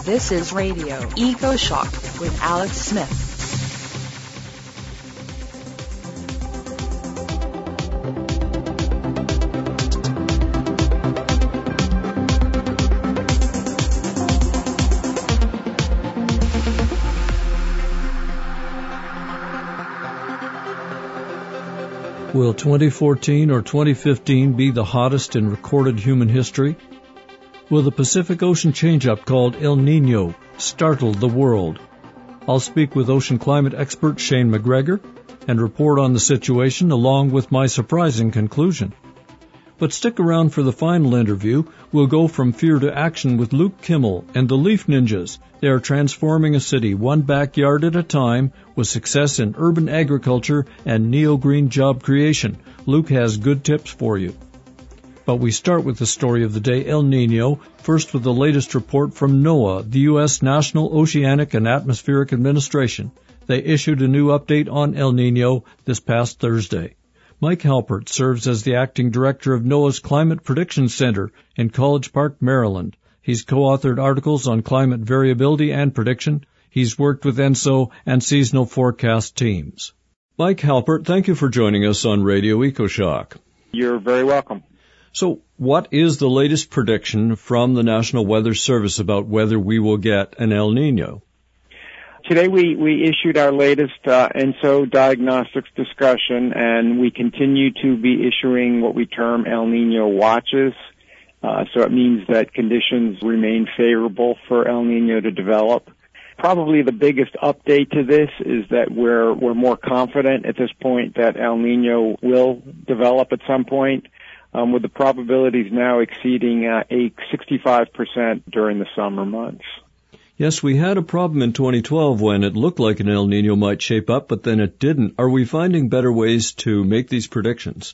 This is Radio Eco Shock with Alex Smith. Will 2014 or 2015 be the hottest in recorded human history? Will the Pacific Ocean change-up called El Niño startle the world? I'll speak with ocean climate expert Shane McGregor and report on the situation along with my surprising conclusion. But stick around for the final interview. We'll go from fear to action with Luke Kimmel and the Leaf Ninjas. They are transforming a city one backyard at a time with success in urban agriculture and neo-green job creation. Luke has good tips for you. But we start with the story of the day, El Niño, first with the latest report from NOAA, the U.S. National Oceanic and Atmospheric Administration. They issued a new update on El Niño this past Thursday. Mike Halpert serves as the acting director of NOAA's Climate Prediction Center in College Park, Maryland. He's co-authored articles on climate variability and prediction. He's worked with ENSO and seasonal forecast teams. Mike Halpert, thank you for joining us on Radio EcoShock. You're very welcome. So what is the latest prediction from the National Weather Service about whether we will get an El Niño? Today we issued our latest ENSO diagnostics discussion, and we continue to be issuing what we term El Niño watches. So it means that conditions remain favorable for El Niño to develop. Probably the biggest update to this is that we're more confident at this point that El Niño will develop at some point, with the probabilities now exceeding 65% during the summer months. Yes, we had a problem in 2012 when it looked like an El Niño might shape up, but then it didn't. Are we finding better ways to make these predictions?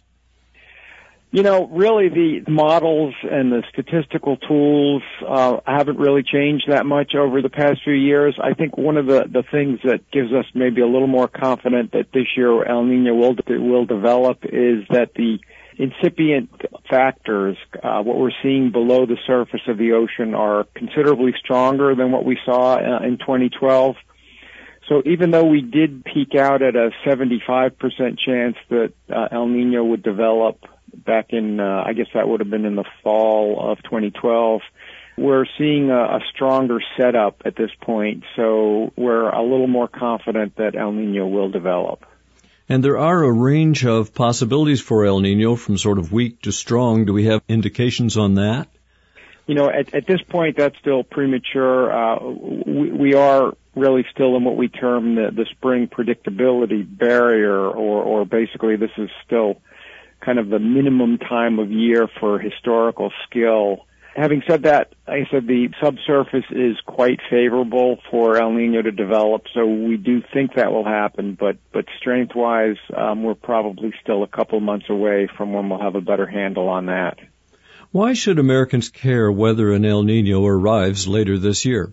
You know, really the models and the statistical tools haven't really changed that much over the past few years. I think one of the things that gives us maybe a little more confident that this year El Niño will develop is that the incipient factors, what we're seeing below the surface of the ocean, are considerably stronger than what we saw in 2012. So even though we did peak out at a 75% chance that El Niño would develop back in, I guess that would have been in the fall of 2012, we're seeing a stronger setup at this point. So we're a little more confident that El Niño will develop. And there are a range of possibilities for El Niño from sort of weak to strong. Do we have indications on that? You know, at this point, that's still premature. We are really still in what we term the spring predictability barrier, or basically this is still kind of the minimum time of year for historical skill. Having said that, like I said, the subsurface is quite favorable for El Niño to develop, so we do think that will happen, but strength-wise, we're probably still a couple months away from when we'll have a better handle on that. Why should Americans care whether an El Niño arrives later this year?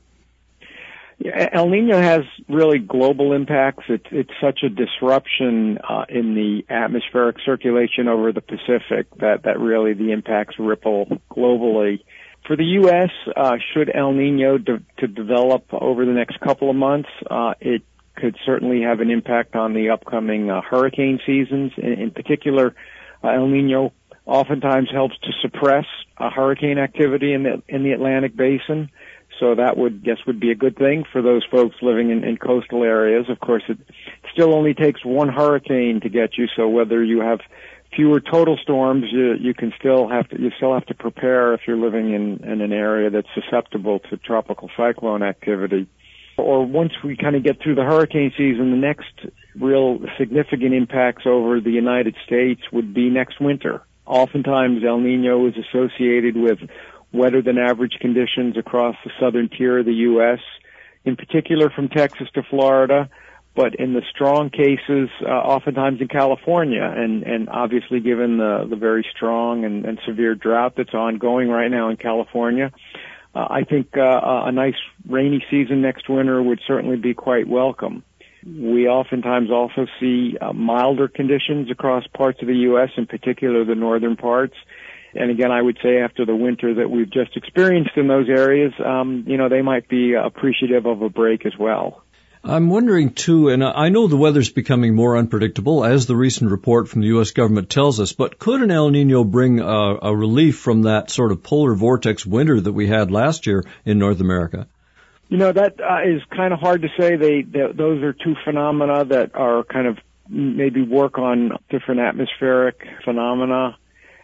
Yeah, El Niño has really global impacts. It's such a disruption in the atmospheric circulation over the Pacific that really the impacts ripple globally. For the U.S., should El Niño to develop over the next couple of months, it could certainly have an impact on the upcoming hurricane seasons. In particular, El Niño oftentimes helps to suppress hurricane activity in the Atlantic Basin. So that would be a good thing for those folks living in coastal areas. Of course, it still only takes one hurricane to get you. So whether you have fewer total storms, you still have to prepare if you're living in an area that's susceptible to tropical cyclone activity. Or once we kind of get through the hurricane season, the next real significant impacts over the United States would be next winter. Oftentimes, El Niño is associated with wetter than average conditions across the southern tier of the U.S., in particular from Texas to Florida, but in the strong cases, oftentimes in California, and obviously given the very strong and severe drought that's ongoing right now in California, I think a nice rainy season next winter would certainly be quite welcome. We oftentimes also see milder conditions across parts of the U.S., in particular the northern parts. And again, I would say after the winter that we've just experienced in those areas, they might be appreciative of a break as well. I'm wondering, too, and I know the weather's becoming more unpredictable, as the recent report from the U.S. government tells us, but could an El Nino bring a relief from that sort of polar vortex winter that we had last year in North America? That is kind of hard to say. Those are two phenomena that are kind of maybe work on different atmospheric phenomena.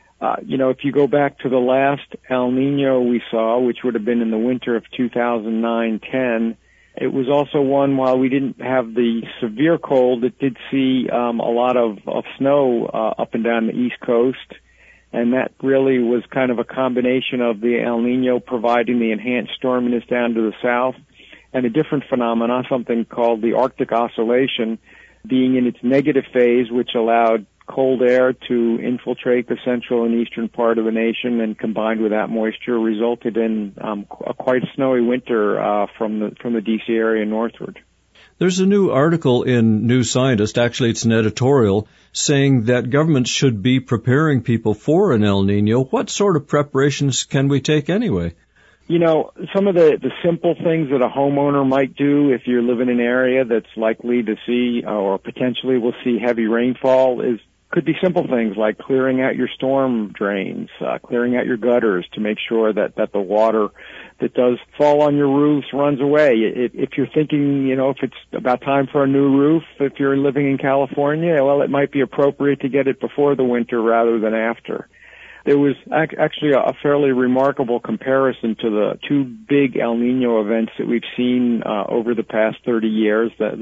If you go back to the last El Nino we saw, which would have been in the winter of 2009-10, it was also one, while we didn't have the severe cold, it did see a lot of snow up and down the East Coast. And that really was kind of a combination of the El Nino providing the enhanced storminess down to the south and a different phenomena, something called the Arctic Oscillation, being in its negative phase, which allowed cold air to infiltrate the central and eastern part of the nation, and combined with that moisture resulted in a quite snowy winter from the D.C. area northward. There's a new article in New Scientist, actually it's an editorial, saying that governments should be preparing people for an El Nino. What sort of preparations can we take anyway? Some of the simple things that a homeowner might do if you live in an area that's likely to see or potentially will see heavy rainfall could be simple things like clearing out your storm drains, clearing out your gutters to make sure that the water that does fall on your roofs runs away. If you're thinking, if it's about time for a new roof, if you're living in California, well, it might be appropriate to get it before the winter rather than after. There was actually a fairly remarkable comparison to the two big El Nino events that we've seen over the past 30 years, the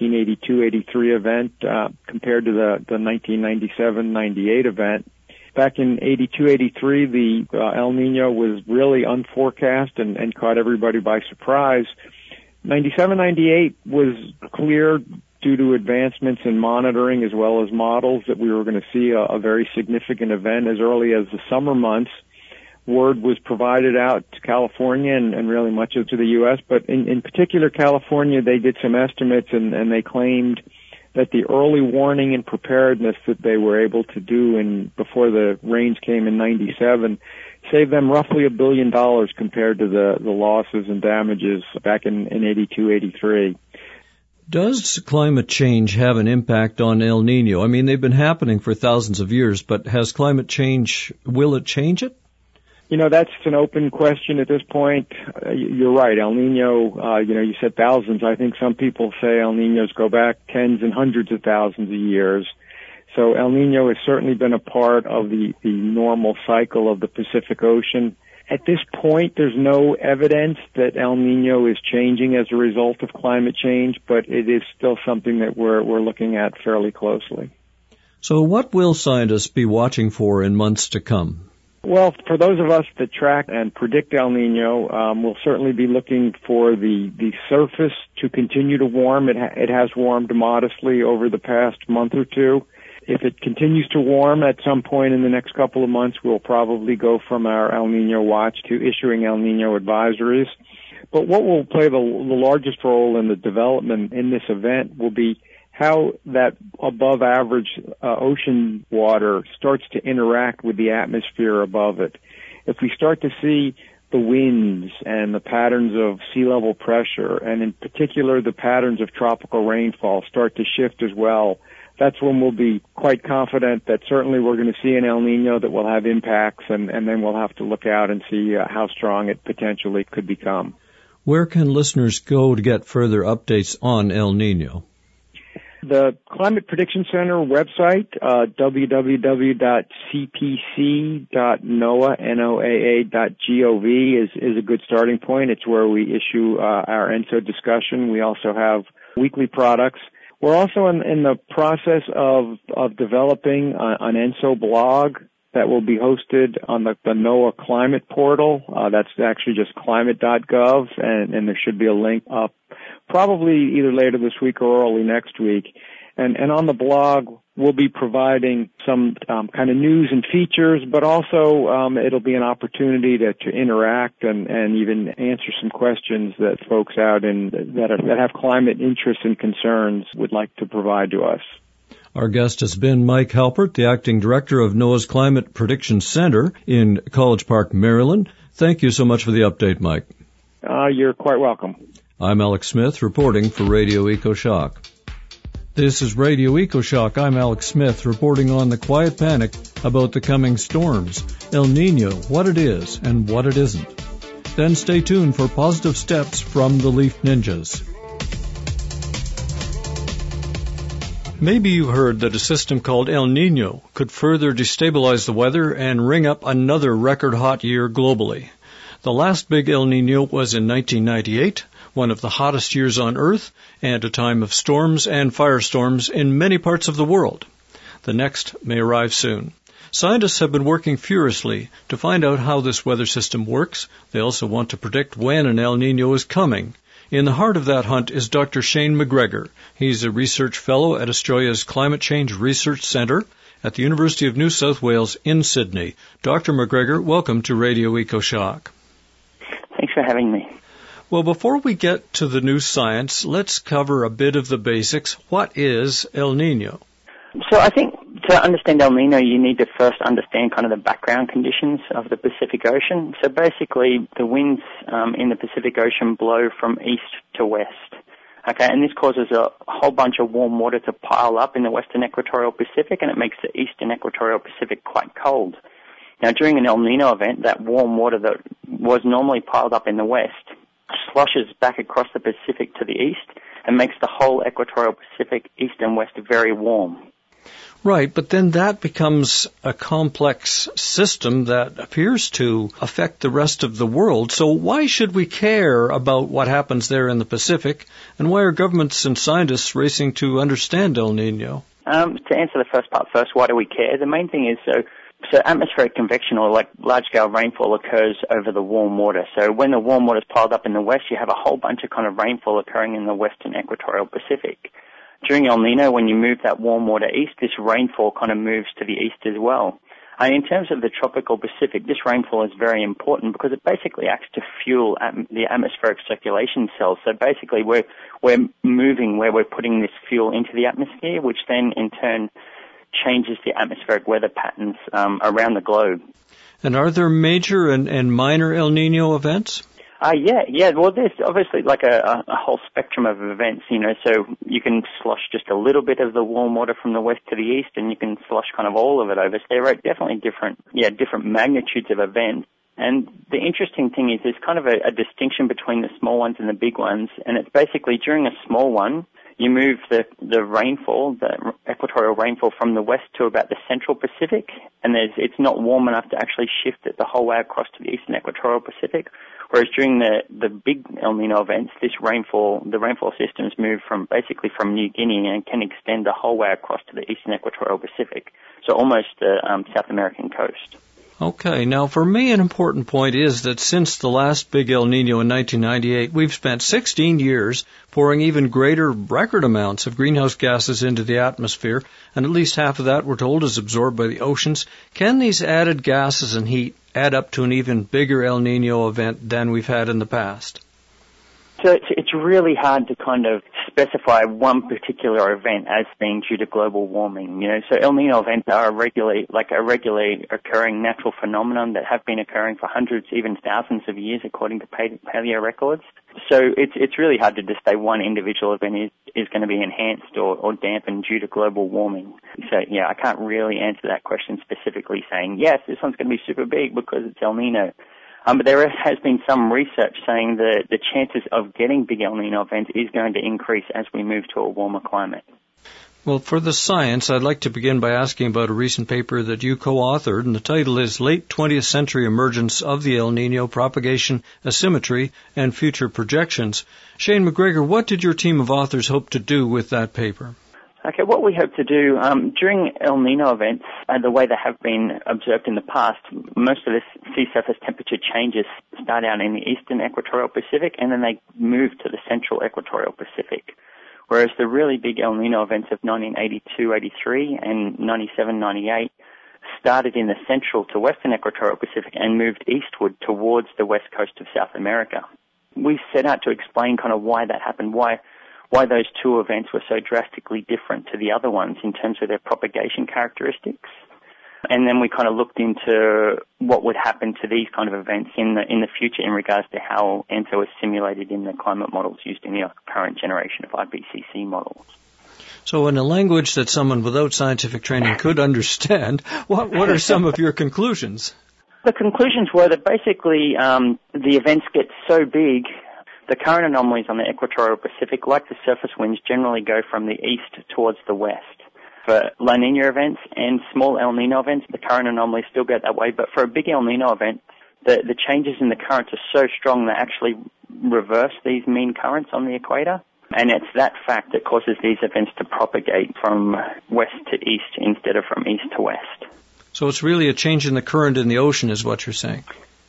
1982-83 event compared to the 1997-98 event. Back in 82-83, the El Nino was really unforecast and caught everybody by surprise. 97-98 was clear due to advancements in monitoring as well as models that we were going to see a very significant event as early as the summer months. Word was provided out to California and really much of to the U.S., but in particular California, they did some estimates and they claimed that the early warning and preparedness that they were able to do before the rains came in 97 saved them roughly $1 billion compared to the losses and damages back in 82-83. Does climate change have an impact on El Nino? I mean, they've been happening for thousands of years, but has climate change, will it change it? That's an open question at this point. You're right. El Nino, you said thousands. I think some people say El Ninos go back tens and hundreds of thousands of years. So El Nino has certainly been a part of the normal cycle of the Pacific Ocean. At this point, there's no evidence that El Nino is changing as a result of climate change, but it is still something that we're looking at fairly closely. So what will scientists be watching for in months to come? Well, for those of us that track and predict El Nino, we'll certainly be looking for the surface to continue to warm. It has warmed modestly over the past month or two. If it continues to warm at some point in the next couple of months, we'll probably go from our El Nino watch to issuing El Nino advisories. But what will play the largest role in the development in this event will be how that above average ocean water starts to interact with the atmosphere above it. If we start to see the winds and the patterns of sea level pressure, and in particular the patterns of tropical rainfall start to shift as well, that's when we'll be quite confident that certainly we're going to see an El Nino that will have impacts, and then we'll have to look out and see how strong it potentially could become. Where can listeners go to get further updates on El Nino? The Climate Prediction Center website, www.cpc.noaa.gov is a good starting point. It's where we issue our ENSO discussion. We also have weekly products. We're also in the process of developing an ENSO blog that will be hosted on the NOAA Climate Portal. That's actually just climate.gov, and there should be a link up probably either later this week or early next week. And on the blog, we'll be providing some kind of news and features, but also it'll be an opportunity to interact and even answer some questions that folks out that have climate interests and concerns would like to provide to us. Our guest has been Mike Halpert, the acting director of NOAA's Climate Prediction Center in College Park, Maryland. Thank you so much for the update, Mike. You're quite welcome. I'm Alex Smith, reporting for Radio EcoShock. This is Radio EcoShock. I'm Alex Smith, reporting on the quiet panic about the coming storms, El Nino, what it is and what it isn't. Then stay tuned for positive steps from the Leaf Ninjas. Maybe you heard that a system called El Nino could further destabilize the weather and ring up another record-hot year globally. The last big El Nino was in 1998, one of the hottest years on Earth, and a time of storms and firestorms in many parts of the world. The next may arrive soon. Scientists have been working furiously to find out how this weather system works. They also want to predict when an El Nino is coming. In the heart of that hunt is Dr. Shane McGregor. He's a research fellow at Australia's Climate Change Research Centre at the University of New South Wales in Sydney. Dr. McGregor, welcome to Radio EcoShock. Thanks for having me. Well, before we get to the new science, let's cover a bit of the basics. What is El Nino? So I think to understand El Nino, you need to first understand kind of the background conditions of the Pacific Ocean. So basically, the winds in the Pacific Ocean blow from east to west. Okay, and this causes a whole bunch of warm water to pile up in the western equatorial Pacific, and it makes the eastern equatorial Pacific quite cold. Now, during an El Nino event, that warm water that was normally piled up in the west sloshes back across the Pacific to the east and makes the whole equatorial Pacific, east and west, very warm. Right, but then that becomes a complex system that appears to affect the rest of the world. So why should we care about what happens there in the Pacific, and why are governments and scientists racing to understand El Nino? To answer the first part first, why do we care? The main thing is so atmospheric convection, or like large-scale rainfall, occurs over the warm water. So when the warm water is piled up in the west, you have a whole bunch of kind of rainfall occurring in the western equatorial Pacific. During El Nino, when you move that warm water east, this rainfall kind of moves to the east as well. And in terms of the tropical Pacific, this rainfall is very important because it basically acts to fuel the atmospheric circulation cells. So basically, we're moving where we're putting this fuel into the atmosphere, which then in turn changes the atmospheric weather patterns around the globe. And are there major and minor El Nino events? Yeah. Well, there's obviously like a whole spectrum of events, so you can slosh just a little bit of the warm water from the west to the east, and you can slosh kind of all of it over. So there are definitely different magnitudes of events. And the interesting thing is there's kind of a distinction between the small ones and the big ones, and it's basically during a small one, you move the rainfall, the equatorial rainfall from the west to about the central Pacific, and it's not warm enough to actually shift it the whole way across to the eastern equatorial Pacific. Whereas during the big El Nino events, the rainfall systems move from New Guinea and can extend the whole way across to the eastern equatorial Pacific, so almost the South American coast. Okay, now for me an important point is that since the last big El Nino in 1998, we've spent 16 years pouring even greater record amounts of greenhouse gases into the atmosphere, and at least half of that, we're told, is absorbed by the oceans. Can these added gases and heat add up to an even bigger El Nino event than we've had in the past? So it's really hard to kind of specify one particular event as being due to global warming. So El Nino events are a regularly occurring natural phenomenon that have been occurring for hundreds, even thousands of years, according to paleo records. So it's really hard to just say one individual event is going to be enhanced or dampened due to global warming. So I can't really answer that question specifically saying, yes, this one's going to be super big because it's El Nino. But there has been some research saying that the chances of getting big El Nino events is going to increase as we move to a warmer climate. Well, for the science, I'd like to begin by asking about a recent paper that you co-authored, and the title is Late 20th Century Emergence of the El Nino, Propagation, Asymmetry, and Future Projections. Shane McGregor, what did your team of authors hope to do with that paper? Okay, what we hope to do during El Nino events, the way they have been observed in the past, most of the sea surface temperature changes start out in the eastern equatorial Pacific and then they move to the central equatorial Pacific. Whereas the really big El Nino events of 1982-83 and 97-98 started in the central to western equatorial Pacific and moved eastward towards the west coast of South America. We set out to explain kind of why that happened, why why those two events were so drastically different to the other ones in terms of their propagation characteristics. And then we kind of looked into what would happen to these kind of events in the future in regards to how ENSO is simulated in the climate models used in the current generation of IPCC models. So in a language that someone without scientific training could understand, what are some of your conclusions? The conclusions were that basically the events get so big, the current anomalies on the equatorial Pacific, like the surface winds, generally go from the east towards the west. For La Nina events and small El Nino events, the current anomalies still go that way, but for a big El Nino event, the changes in the currents are so strong they actually reverse these mean currents on the equator. And it's that fact that causes these events to propagate from west to east instead of from east to west. So it's really a change in the current in the ocean is what you're saying?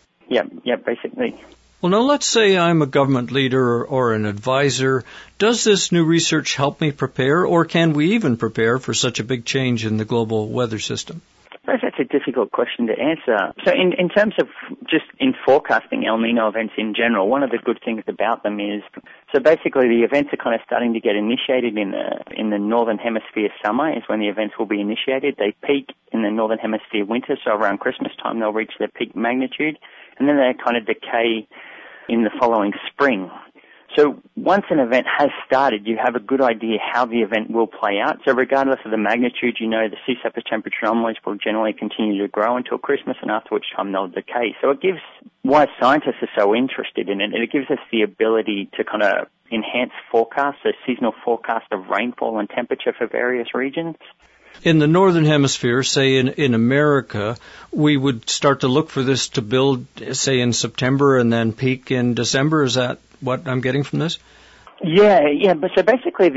Yeah, basically. Well, now let's say I'm a government leader or an advisor. Does this new research help me prepare, or can we even prepare for such a big change in the global weather system? That's a difficult question to answer. So in terms of just in forecasting El Nino events in general, one of the good things about them is, so basically the events are kind of starting to get initiated in the northern hemisphere summer is when the events will be initiated. They peak in the northern hemisphere winter, so around Christmas time they'll reach their peak magnitude, and then they kind of decay in the following spring. So once an event has started, you have a good idea how the event will play out. So regardless of the magnitude, you know the sea surface temperature anomalies will generally continue to grow until Christmas, and after which time they'll decay. So it gives, why scientists are so interested in it, it gives us the ability to kind of enhance forecasts, so seasonal forecasts of rainfall and temperature for various regions. In the northern hemisphere, say in America, we would start to look for this to build, say, in September and then peak in December. Is that what I'm getting from this? Yeah. But so basically,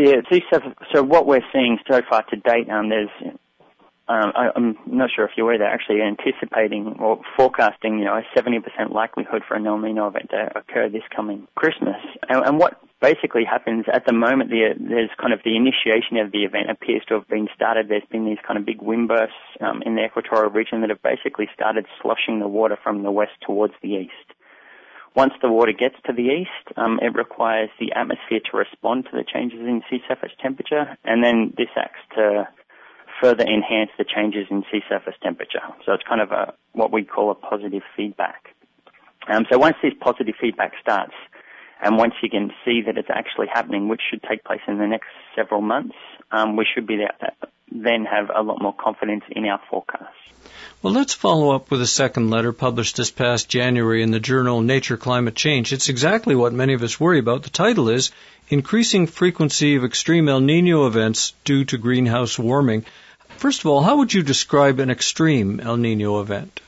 so what we're seeing so far to date, there's, I'm not sure if you're aware, they're actually anticipating or forecasting, a 70% likelihood for an El Nino event to occur this coming Christmas. And what basically happens at the moment, there's kind of the initiation of the event appears to have been started. There's been these kind of big wind bursts in the equatorial region that have basically started sloshing the water from the west towards the east. Once the water gets to the east, it requires the atmosphere to respond to the changes in sea surface temperature, and then this acts to further enhance the changes in sea surface temperature. So it's kind of what we call a positive feedback. So once this positive feedback starts, and once you can see that it's actually happening, which should take place in the next several months, we should be there, then have a lot more confidence in our forecasts. Well, let's follow up with a second letter published this past January in the journal Nature Climate Change. It's exactly what many of us worry about. The title is Increasing Frequency of Extreme El Nino Events Due to Greenhouse Warming. First of all, how would you describe an extreme El Nino event?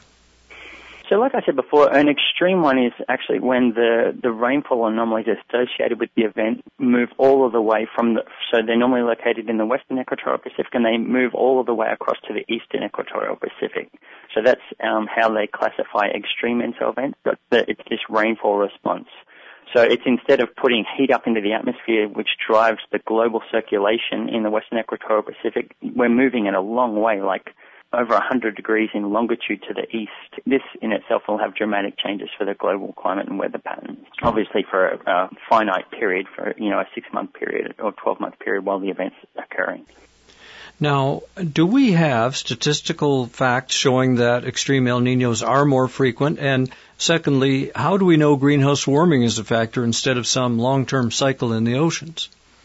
So like I said before, an extreme one is actually when the rainfall anomalies associated with the event move all of the way so they're normally located in the western equatorial Pacific, and they move all of the way across to the eastern equatorial Pacific. So that's how they classify extreme ENSO events, but it's this rainfall response. So it's instead of putting heat up into the atmosphere, which drives the global circulation in the western equatorial Pacific, we're moving it a long way, like over 100 degrees in longitude to the east. This in itself will have dramatic changes for the global climate and weather patterns, obviously for a finite period, for a 6-month period or 12-month period while the event's occurring. Now, do we have statistical facts showing that extreme El Niños are more frequent? And secondly, how do we know greenhouse warming is a factor instead of some long-term cycle in the oceans?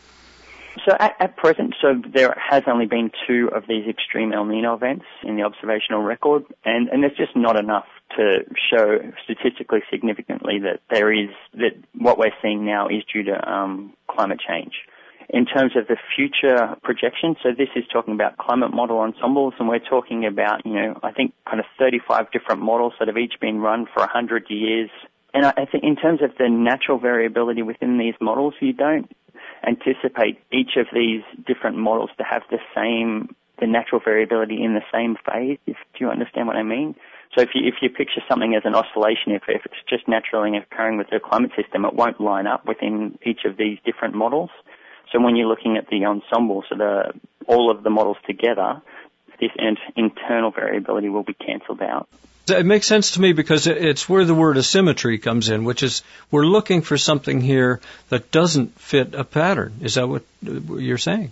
So at present, there has only been 2 of these extreme El Nino events in the observational record, and there's just not enough to show statistically significantly that what we're seeing now is due to climate change. In terms of the future projections, so this is talking about climate model ensembles, and we're talking about, I think kind of 35 different models that have each been run for 100 years. And I think in terms of the natural variability within these models, you don't anticipate each of these different models to have the natural variability in the same phase, do you understand what I mean? So if you picture something as an oscillation, if it's just naturally occurring with the climate system, it won't line up within each of these different models. So when you're looking at the ensemble, so all of the models together, this internal variability will be cancelled out. It makes sense to me because it's where the word asymmetry comes in, which is we're looking for something here that doesn't fit a pattern. Is that what you're saying?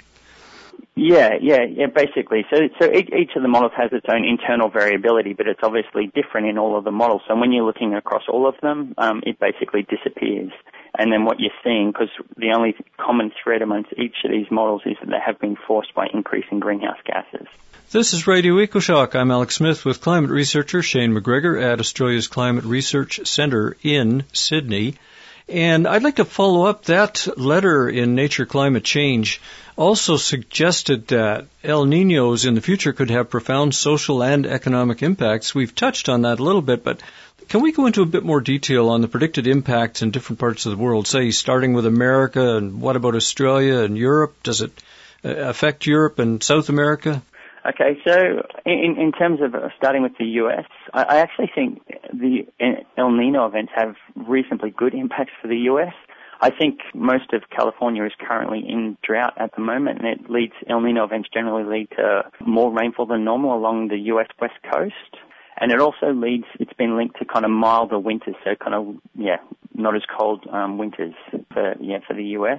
Yeah, basically. So each of the models has its own internal variability, but it's obviously different in all of the models. So when you're looking across all of them, it basically disappears. And then what you're seeing, because the only common thread amongst each of these models is that they have been forced by increasing greenhouse gases. This is Radio EcoShock. I'm Alex Smith with climate researcher Shane McGregor at Australia's Climate Research Centre in Sydney. And I'd like to follow up that letter in Nature Climate Change also suggested that El Niños in the future could have profound social and economic impacts. We've touched on that a little bit, but can we go into a bit more detail on the predicted impacts in different parts of the world, say starting with America, and what about Australia and Europe? Does it affect Europe and South America? Okay, so in terms of starting with the U.S., I actually think the El Nino events have reasonably good impacts for the U.S. I think most of California is currently in drought at the moment, and El Nino events generally lead to more rainfall than normal along the U.S. West Coast. And it also it's been linked to kind of milder winters, so kind of, not as cold winters for the U.S.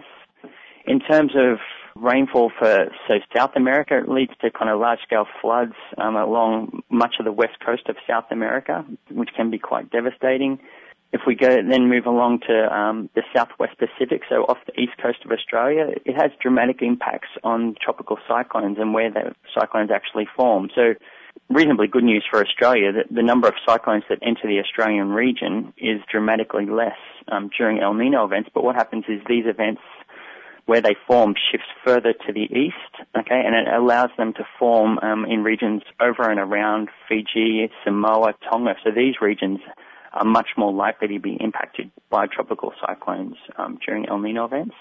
In terms of rainfall for South America, it leads to kind of large-scale floods along much of the west coast of South America, which can be quite devastating. If we then move along to the southwest Pacific, so off the east coast of Australia, it has dramatic impacts on tropical cyclones and where the cyclones actually form. So reasonably good news for Australia that the number of cyclones that enter the Australian region is dramatically less during El Nino events. But what happens is these events, where they form, shifts further to the east, okay, and it allows them to form in regions over and around Fiji, Samoa, Tonga. So these regions are much more likely to be impacted by tropical cyclones during El Nino events.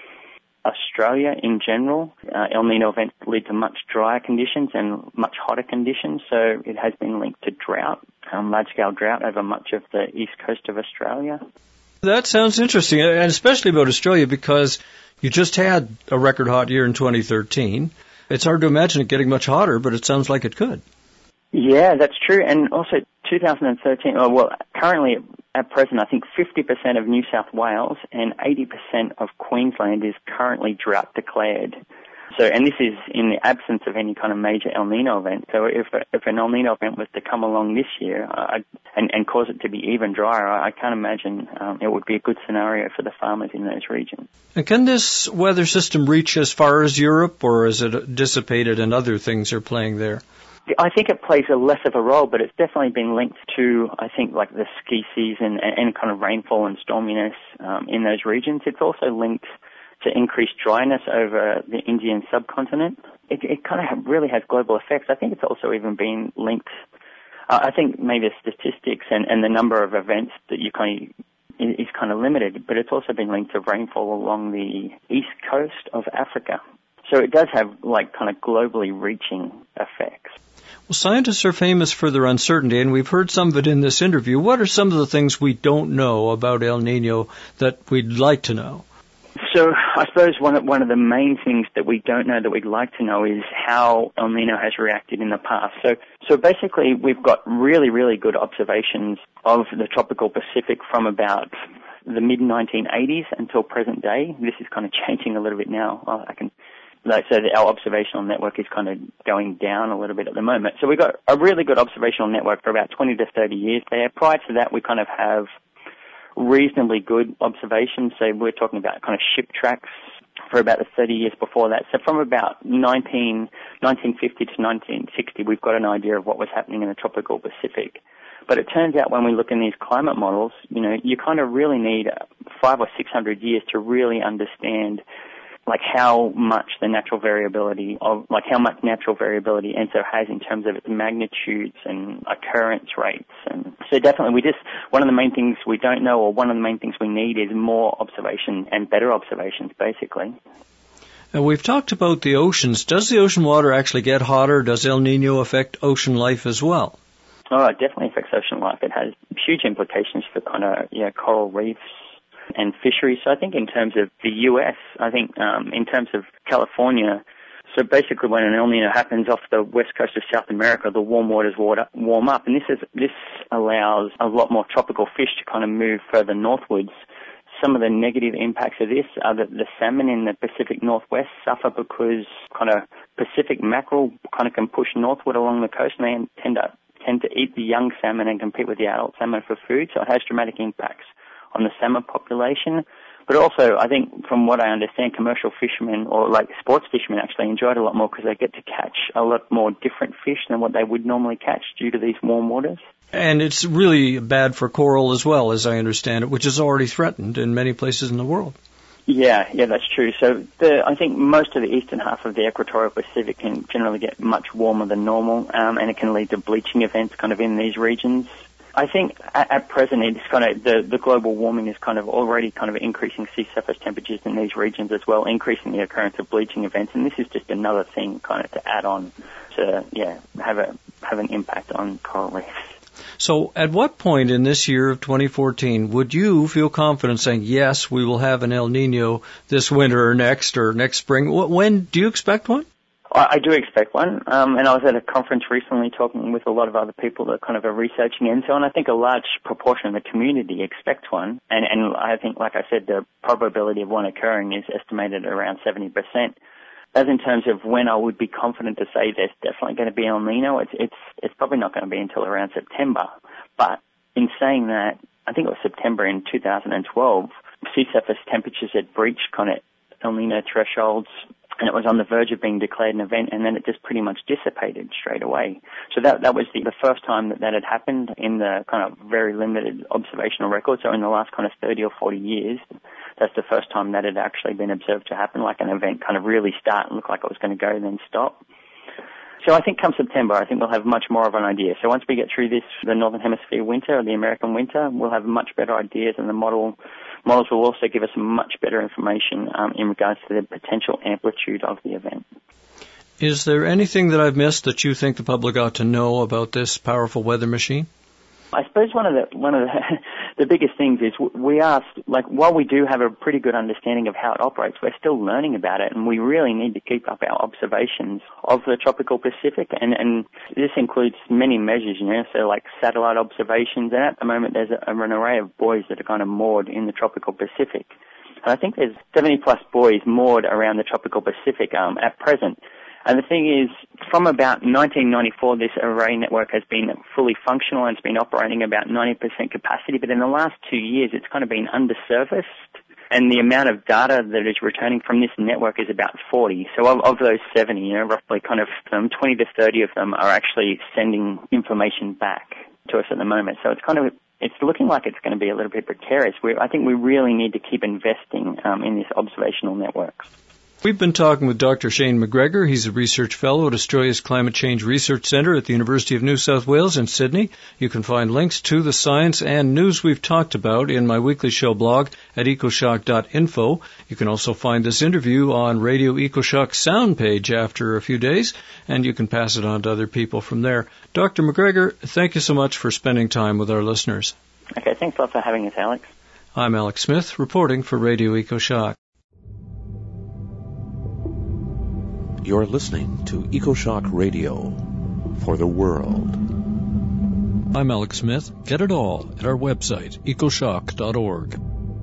Australia in general, El Nino events lead to much drier conditions and much hotter conditions, so it has been linked to drought, large-scale drought over much of the east coast of Australia. That sounds interesting, and especially about Australia because you just had a record hot year in 2013. It's hard to imagine it getting much hotter, but it sounds like it could. Yeah, that's true. And also 2013, currently at present, I think 50% of New South Wales and 80% of Queensland is currently drought declared. So, and this is in the absence of any kind of major El Nino event. So if an El Nino event was to come along this year and cause it to be even drier, I can't imagine it would be a good scenario for the farmers in those regions. And can this weather system reach as far as Europe, or is it dissipated and other things are playing there? I think it plays a less of a role, but it's definitely been linked to, I think, like the ski season and kind of rainfall and storminess in those regions. It's also linked to increased dryness over the Indian subcontinent. It kind of really has global effects. I think it's also even been linked, I think maybe the statistics and the number of events that you is kind of limited, but it's also been linked to rainfall along the east coast of Africa. So it does have like kind of globally reaching effects. Well, scientists are famous for their uncertainty, and we've heard some of it in this interview. What are some of the things we don't know about El Nino that we'd like to know? So I suppose one of the main things that we don't know that we'd like to know is how El Nino has reacted in the past. So basically we've got really, really good observations of the tropical Pacific from about the mid-1980s until present day. This is kind of changing a little bit now. So our observational network is kind of going down a little bit at the moment. So we've got a really good observational network for about 20 to 30 years there. Prior to that, we kind of have reasonably good observations. So we're talking about kind of ship tracks for about the 30 years before that. So from about 1950 to 1960, we've got an idea of what was happening in the tropical Pacific. But it turns out when we look in these climate models, you kind of really need 500 or 600 years to really understand like how much natural variability ENSO has in terms of its magnitudes and occurrence rates. And so definitely one of the main things we don't know, or one of the main things we need, is more observation and better observations, basically. And we've talked about the oceans. Does the ocean water actually get hotter? Does El Nino affect ocean life as well? Oh, it definitely affects ocean life. It has huge implications for kind of, coral reefs and fisheries. So I think in terms of the U.S., I think in terms of California, So basically when an El Nino happens off the west coast of South America, the warm waters warm up, and this allows a lot more tropical fish to kind of move further northwards. Some of the negative impacts of this are that the salmon in the Pacific Northwest suffer because kind of Pacific mackerel kind of can push northward along the coast, and they tend to eat the young salmon and compete with the adult salmon for food. So it has dramatic impacts on the salmon population. But also, I think from what I understand, commercial fishermen, or like sports fishermen, actually enjoy it a lot more because they get to catch a lot more different fish than what they would normally catch due to these warm waters. And it's really bad for coral as well, as I understand it, which is already threatened in many places in the world. Yeah, that's true. So I think most of the eastern half of the equatorial Pacific can generally get much warmer than normal, and it can lead to bleaching events kind of in these regions. I think at present it's kind of the global warming is kind of already kind of increasing sea surface temperatures in these regions as well, increasing the occurrence of bleaching events, and this is just another thing kind of to add on to have an impact on coral reefs. So at what point in this year of 2014 would you feel confident saying, yes, we will have an El Nino this winter or next spring? When do you expect one? I do expect one, and I was at a conference recently talking with a lot of other people that kind of are researching into, and I think a large proportion of the community expects one, and I think, like I said, the probability of one occurring is estimated at around 70%. As in terms of when I would be confident to say there's definitely going to be El Nino, it's probably not going to be until around September. But in saying that, I think it was September in 2012, sea surface temperatures had breached kind of El Nino thresholds, and it was on the verge of being declared an event, and then it just pretty much dissipated straight away. So that was the first time that had happened in the kind of very limited observational record. So in the last kind of 30 or 40 years, that's the first time that had actually been observed to happen, like an event kind of really start and look like it was going to go and then stop. So I think come September, I think we'll have much more of an idea. So once we get through the Northern Hemisphere winter, or the American winter, we'll have much better ideas, and the models will also give us much better information in regards to the potential amplitude of the event. Is there anything that I've missed that you think the public ought to know about this powerful weather machine? I suppose one of the biggest things is we are, like, while we do have a pretty good understanding of how it operates, we're still learning about it, and we really need to keep up our observations of the tropical Pacific, and this includes many measures, so like satellite observations, and at the moment there's an array of buoys that are kind of moored in the tropical Pacific. And I think there's 70 plus buoys moored around the tropical Pacific at present. And the thing is, from about 1994, this array network has been fully functional and it's been operating about 90% capacity. But in the last 2 years, it's kind of been undersurfaced. And the amount of data that is returning from this network is about 40. So of those 70, roughly kind of 20 to 30 of them are actually sending information back to us at the moment. So it's looking like it's going to be a little bit precarious. I think we really need to keep investing in this observational network. We've been talking with Dr. Shane McGregor. He's a research fellow at Australia's Climate Change Research Centre at the University of New South Wales in Sydney. You can find links to the science and news we've talked about in my weekly show blog at ecoshock.info. You can also find this interview on Radio EcoShock's sound page after a few days, and you can pass it on to other people from there. Dr. McGregor, thank you so much for spending time with our listeners. Okay, thanks a lot for having us, Alex. I'm Alex Smith, reporting for Radio EcoShock. You're listening to EcoShock Radio for the world. I'm Alex Smith. Get it all at our website, ecoshock.org.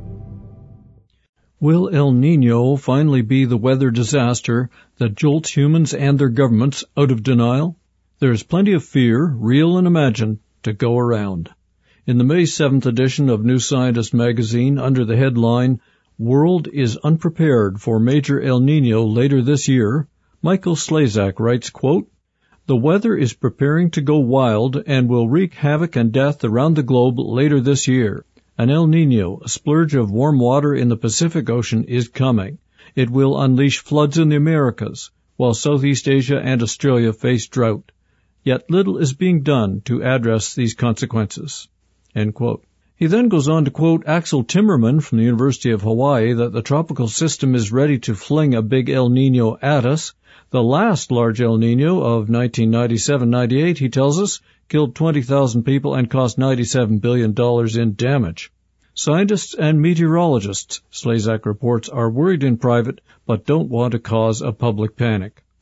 Will El Nino finally be the weather disaster that jolts humans and their governments out of denial? There is plenty of fear, real and imagined, to go around. In the May 7th edition of New Scientist magazine, under the headline, World is Unprepared for Major El Nino Later This Year, Michael Slezak writes, quote, "The weather is preparing to go wild and will wreak havoc and death around the globe later this year. An El Nino, a splurge of warm water in the Pacific Ocean, is coming. It will unleash floods in the Americas, while Southeast Asia and Australia face drought. Yet little is being done to address these consequences." End quote. He then goes on to quote Axel Timmerman from the University of Hawaii that the tropical system is ready to fling a big El Nino at us. The last large El Nino of 1997-98, he tells us, killed 20,000 people and cost $97 billion in damage. Scientists and meteorologists, Slezak reports, are worried in private but don't want to cause a public panic.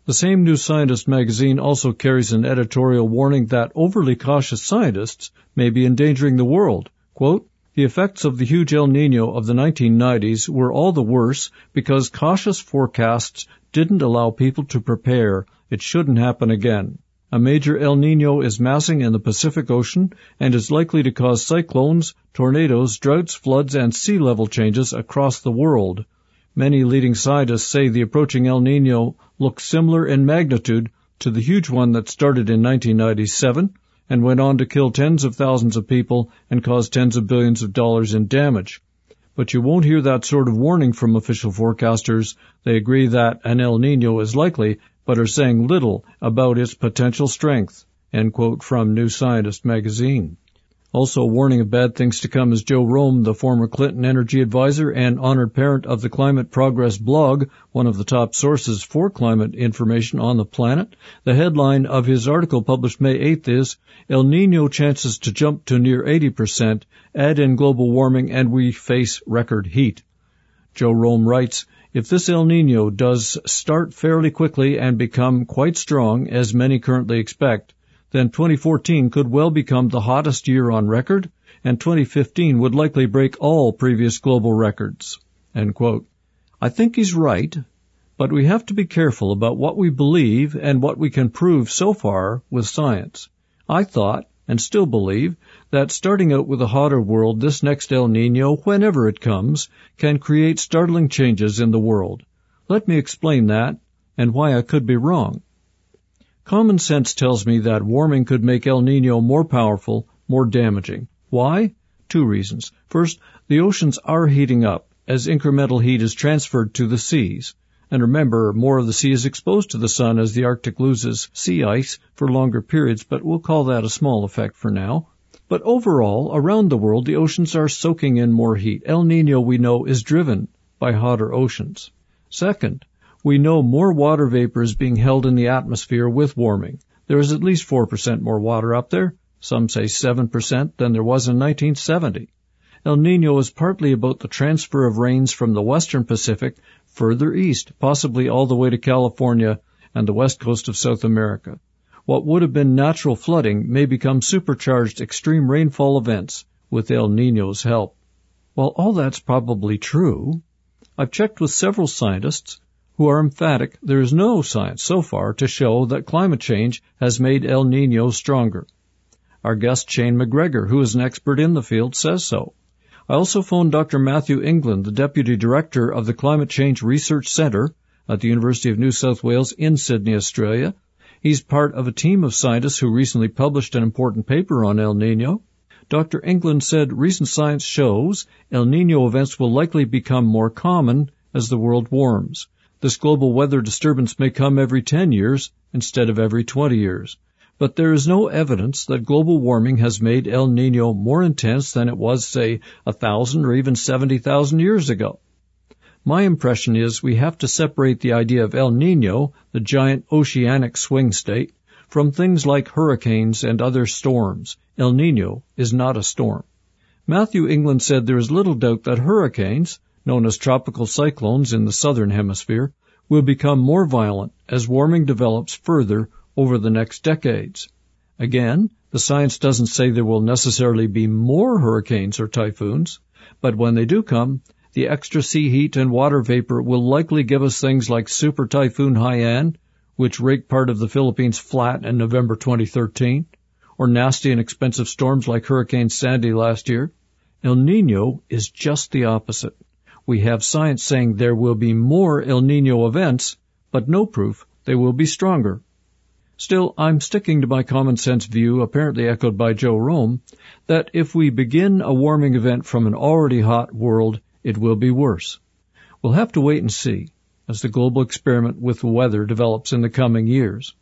The same New Scientist magazine also carries an editorial warning that overly cautious scientists may be endangering the world. Quote, "The effects of the huge El Niño of the 1990s were all the worse because cautious forecasts didn't allow people to prepare. It shouldn't happen again. A major El Niño is massing in the Pacific Ocean and is likely to cause cyclones, tornadoes, droughts, floods, and sea level changes across the world. Many leading scientists say the approaching El Niño looks similar in magnitude to the huge one that started in 1997 and went on to kill tens of thousands of people and cause tens of billions of dollars in damage. But you won't hear that sort of warning from official forecasters. They agree that an El Niño is likely, but are saying little about its potential strength." End quote from New Scientist magazine. Also warning of bad things to come is Joe Romm, the former Clinton energy advisor and honored parent of the Climate Progress blog, one of the top sources for climate information on the planet. The headline of his article published May 8th is, "El Niño chances to jump to near 80%, add in global warming and we face record heat." Joe Romm writes, "If this El Niño does start fairly quickly and become quite strong, as many currently expect, then 2014 could well become the hottest year on record, and 2015 would likely break all previous global records." End quote. I think he's right, but we have to be careful about what we believe and what we can prove so far with science. I thought, and still believe, that starting out with a hotter world, this next El Niño, whenever it comes, can create startling changes in the world. Let me explain that, and why I could be wrong. Common sense tells me that warming could make El Niño more powerful, more damaging. Why? Two reasons. First, the oceans are heating up as incremental heat is transferred to the seas. And remember, more of the sea is exposed to the sun as the Arctic loses sea ice for longer periods, but we'll call that a small effect for now. But overall, around the world, the oceans are soaking in more heat. El Niño, we know, is driven by hotter oceans. Second, we know more water vapor is being held in the atmosphere with warming. There is at least 4% more water up there, some say 7%, than there was in 1970. El Niño is partly about the transfer of rains from the western Pacific further east, possibly all the way to California and the west coast of South America. What would have been natural flooding may become supercharged extreme rainfall events with El Niño's help. While all that's probably true, I've checked with several scientists who are emphatic there is no science so far to show that climate change has made El Niño stronger. Our guest Shane McGregor, who is an expert in the field, says so. I also phoned Dr. Matthew England, the Deputy Director of the Climate Change Research Centre at the University of New South Wales in Sydney, Australia. He's part of a team of scientists who recently published an important paper on El Niño. Dr. England said recent science shows El Niño events will likely become more common as the world warms. This global weather disturbance may come every 10 years instead of every 20 years. But there is no evidence that global warming has made El Niño more intense than it was, say, 1,000 or even 70,000 years ago. My impression is we have to separate the idea of El Niño, the giant oceanic swing state, from things like hurricanes and other storms. El Niño is not a storm. Matthew England said there is little doubt that hurricanes, known as tropical cyclones in the southern hemisphere, will become more violent as warming develops further over the next decades. Again, the science doesn't say there will necessarily be more hurricanes or typhoons, but when they do come, the extra sea heat and water vapor will likely give us things like Super Typhoon Haiyan, which raked part of the Philippines flat in November 2013, or nasty and expensive storms like Hurricane Sandy last year. El Niño is just the opposite. We have science saying there will be more El Niño events, but no proof they will be stronger. Still, I'm sticking to my common sense view, apparently echoed by Joe Romm, that if we begin a warming event from an already hot world, it will be worse. We'll have to wait and see as the global experiment with weather develops in the coming years.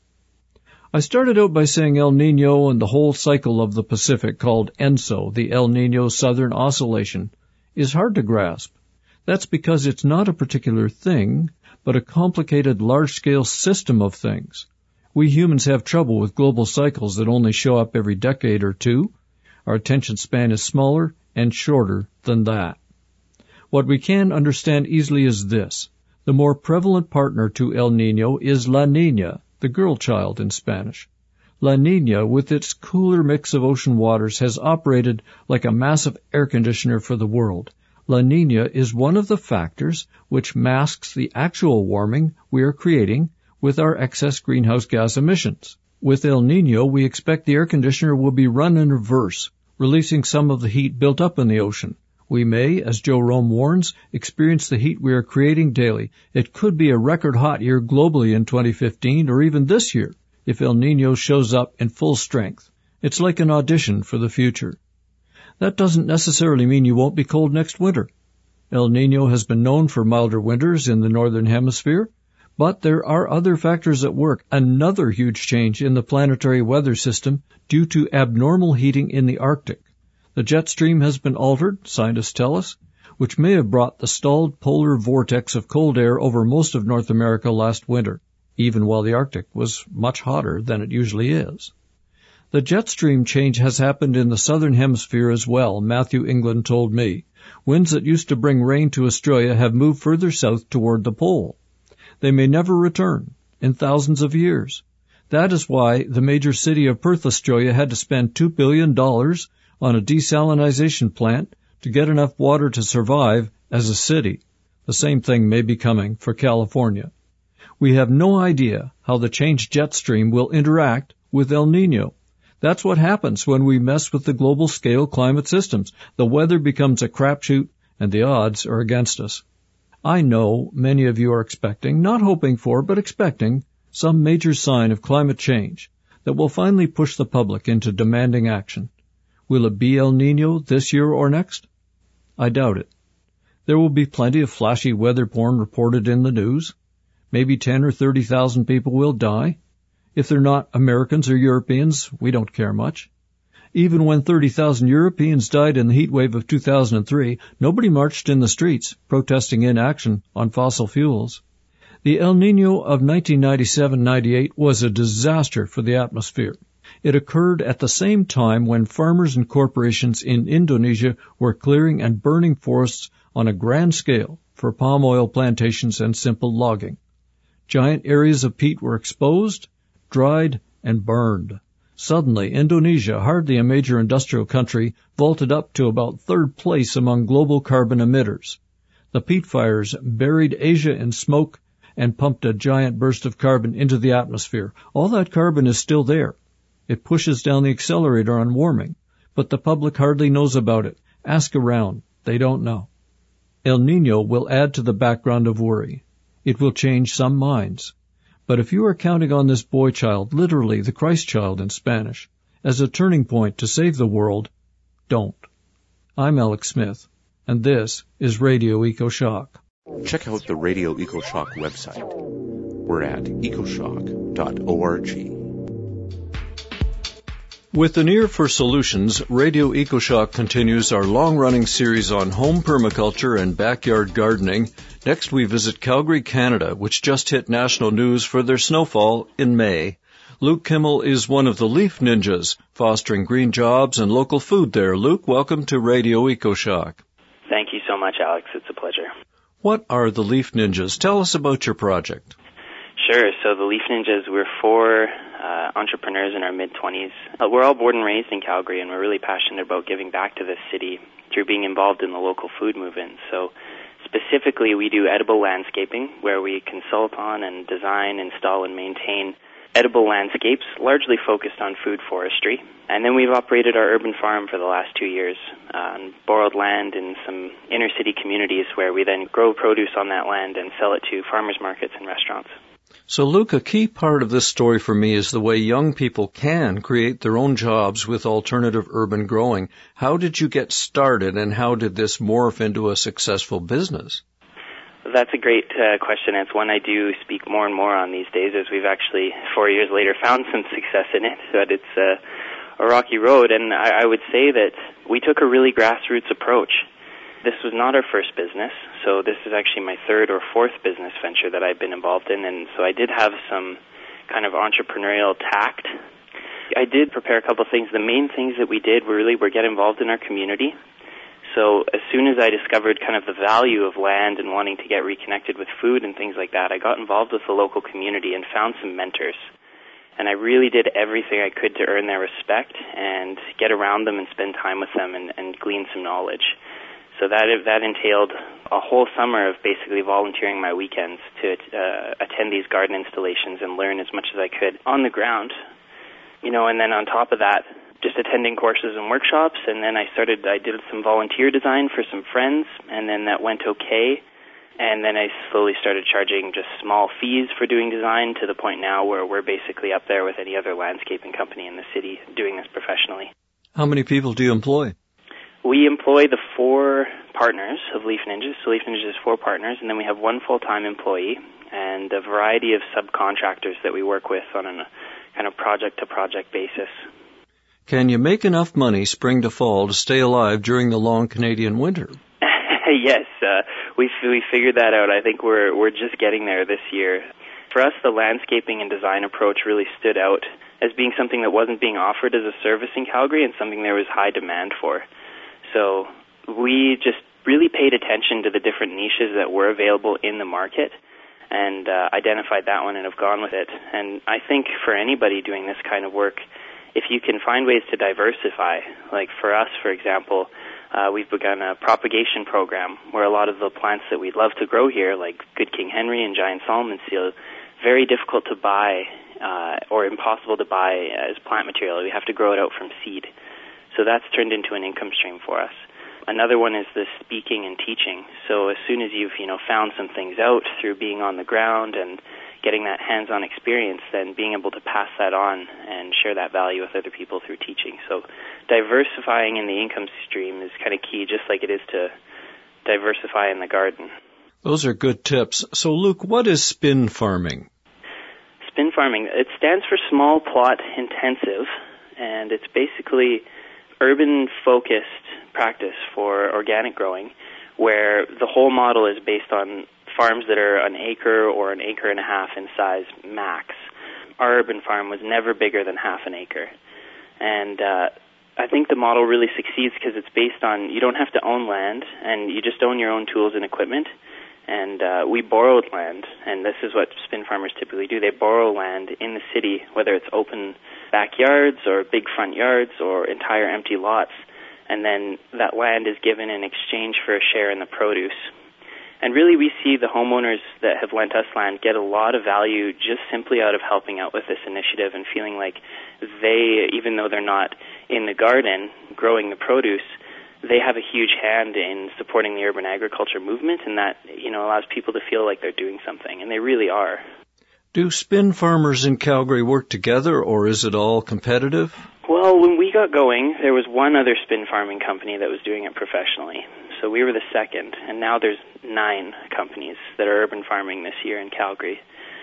I started out by saying El Niño and the whole cycle of the Pacific called ENSO, the El Niño Southern Oscillation, is hard to grasp. That's because it's not a particular thing, but a complicated large-scale system of things. We humans have trouble with global cycles that only show up every decade or two. Our attention span is smaller and shorter than that. What we can understand easily is this. The more prevalent partner to El Niño is La Niña, the girl child in Spanish. La Niña, with its cooler mix of ocean waters, has operated like a massive air conditioner for the world. La Niña is one of the factors which masks the actual warming we are creating with our excess greenhouse gas emissions. With El Niño, we expect the air conditioner will be run in reverse, releasing some of the heat built up in the ocean. We may, as Joe Rome warns, experience the heat we are creating daily. It could be a record hot year globally in 2015 or even this year if El Niño shows up in full strength. It's like an audition for the future. That doesn't necessarily mean you won't be cold next winter. El Niño has been known for milder winters in the northern hemisphere, but there are other factors at work. Another huge change in the planetary weather system due to abnormal heating in the Arctic. The jet stream has been altered, scientists tell us, which may have brought the stalled polar vortex of cold air over most of North America last winter, even while the Arctic was much hotter than it usually is. The jet stream change has happened in the southern hemisphere as well, Matthew England told me. Winds that used to bring rain to Australia have moved further south toward the pole. They may never return in thousands of years. That is why the major city of Perth, Australia had to spend $2 billion on a desalinization plant to get enough water to survive as a city. The same thing may be coming for California. We have no idea how the changed jet stream will interact with El Niño. That's what happens when we mess with the global scale climate systems. The weather becomes a crapshoot and the odds are against us. I know many of you are expecting, not hoping for, but expecting some major sign of climate change that will finally push the public into demanding action. Will it be El Niño this year or next? I doubt it. There will be plenty of flashy weather porn reported in the news. Maybe 10 or 30,000 people will die. If they're not Americans or Europeans, we don't care much. Even when 30,000 Europeans died in the heat wave of 2003, nobody marched in the streets protesting inaction on fossil fuels. The El Niño of 1997-98 was a disaster for the atmosphere. It occurred at the same time when farmers and corporations in Indonesia were clearing and burning forests on a grand scale for palm oil plantations and simple logging. Giant areas of peat were exposed, dried, and burned. Suddenly, Indonesia, hardly a major industrial country, vaulted up to about third place among global carbon emitters. The peat fires buried Asia in smoke and pumped a giant burst of carbon into the atmosphere. All that carbon is still there. It pushes down the accelerator on warming, but the public hardly knows about it. Ask around. They don't know. El Niño will add to the background of worry. It will change some minds. But if you are counting on this boy child, literally the Christ child in Spanish, as a turning point to save the world, don't. I'm Alex Smith, and this is Radio EcoShock. Check out the Radio EcoShock website. We're at ecoshock.org. With an ear for solutions, Radio EcoShock continues our long-running series on home permaculture and backyard gardening. Next, we visit Calgary, Canada, which just hit national news for their snowfall in May. Luke Kimmel is one of the Leaf Ninjas, fostering green jobs and local food there. Luke, welcome to Radio EcoShock. Thank you so much, Alex. It's a pleasure. What are the Leaf Ninjas? Tell us about your project. Sure. So the Leaf Ninjas, we're four entrepreneurs in our mid-20s. We're all born and raised in Calgary, and we're really passionate about giving back to this city through being involved in the local food movement. So specifically, we do edible landscaping, where we consult on and design, install, and maintain edible landscapes, largely focused on food forestry. And then we've operated our urban farm for the last 2 years on borrowed land in some inner city communities where we then grow produce on that land and sell it to farmers markets and restaurants. So, Luke, a key part of this story for me is the way young people can create their own jobs with alternative urban growing. How did you get started, and how did this morph into a successful business? That's a great question. It's one I do speak more and more on these days, as we've actually, 4 years later, found some success in it. But it's a rocky road, and I would say that we took a really grassroots approach. This was not our first business, so this is actually my third or fourth business venture that I've been involved in, and so I did have some kind of entrepreneurial tact. I did prepare a couple of things. The main things that we did were get involved in our community. So as soon as I discovered kind of the value of land and wanting to get reconnected with food and things like that, I got involved with the local community and found some mentors. And I really did everything I could to earn their respect and get around them and spend time with them and glean some knowledge. So that entailed a whole summer of basically volunteering my weekends to attend these garden installations and learn as much as I could on the ground. You know, and then on top of that, just attending courses and workshops, and then I did some volunteer design for some friends, and then that went okay. And then I slowly started charging just small fees for doing design to the point now where we're basically up there with any other landscaping company in the city doing this professionally. How many people do you employ? We employ the 4 partners of Leaf Ninjas. So Leaf Ninjas is 4 partners, and then we have 1 full-time employee and a variety of subcontractors that we work with on a kind of project-to-project basis. Can you make enough money spring to fall to stay alive during the long Canadian winter? Yes, we figured that out. I think we're just getting there this year. For us, the landscaping and design approach really stood out as being something that wasn't being offered as a service in Calgary and something there was high demand for. So we just really paid attention to the different niches that were available in the market and identified that one and have gone with it. And I think for anybody doing this kind of work, if you can find ways to diversify, like for us, for example, we've begun a propagation program where a lot of the plants that we'd love to grow here, like Good King Henry and Giant Solomon Seal, very difficult to buy or impossible to buy as plant material. We have to grow it out from seed. So that's turned into an income stream for us. Another one is the speaking and teaching. So as soon as you've found some things out through being on the ground and getting that hands-on experience, then being able to pass that on and share that value with other people through teaching. So diversifying in the income stream is kind of key, just like it is to diversify in the garden. Those are good tips. So, Luke, what is spin farming? Spin farming, it stands for small plot intensive, and it's basically urban-focused practice for organic growing, where the whole model is based on farms that are an acre or an acre and a half in size max. Our urban farm was never bigger than half an acre. And I think the model really succeeds because it's based on you don't have to own land, and you just own your own tools and equipment. And we borrowed land, and this is what spin farmers typically do. They borrow land in the city, whether it's open backyards or big front yards or entire empty lots, and then that land is given in exchange for a share in the produce. And really we see the homeowners that have lent us land get a lot of value just simply out of helping out with this initiative and feeling like they, even though they're not in the garden growing the produce, they have a huge hand in supporting the urban agriculture movement, and that allows people to feel like they're doing something, and they really are. Do spin farmers in Calgary work together, or is it all competitive? Well, when we got going, there was one other spin farming company that was doing it professionally. So we were the second, and now there's 9 companies that are urban farming this year in Calgary.